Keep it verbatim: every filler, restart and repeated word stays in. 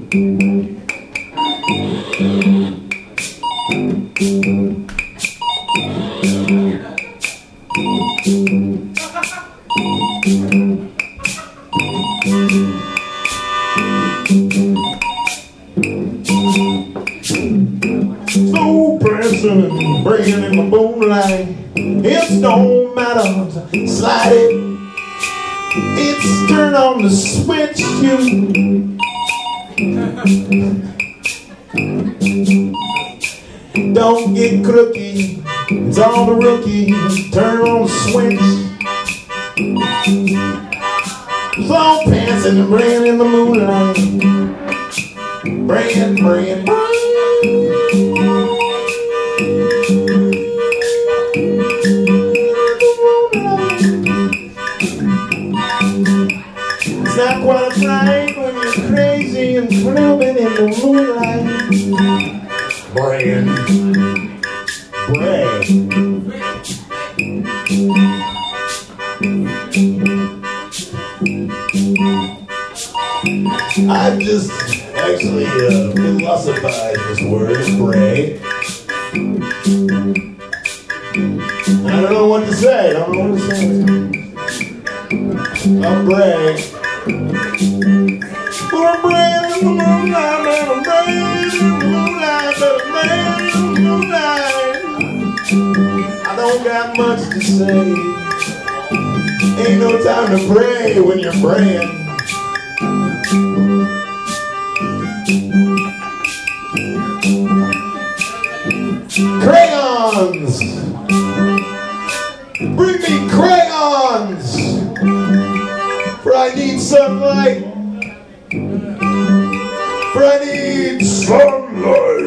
Slow pressing and breaking in the moonlight. It don't matter, slide it. It's turn on the switch, you. Don't get crooky, it's all the rookie. Turn on the switch. Slow pants and brand in the moonlight. Brand, brand, brand. It's not quite right when you're crazy and fluid in the moonlight. Brand, brand. I've just actually uh, philosophized this word, bray. I don't know what to say. I don't know what to say. I'm bray. I'm braying in the moonlight, man. I'm braying in the moonlight, but I'm braying in the moonlight. I don't got much to say. Ain't no time to pray when you're praying. Crayons! Bring me crayons! For I need sunlight. For I need sunlight.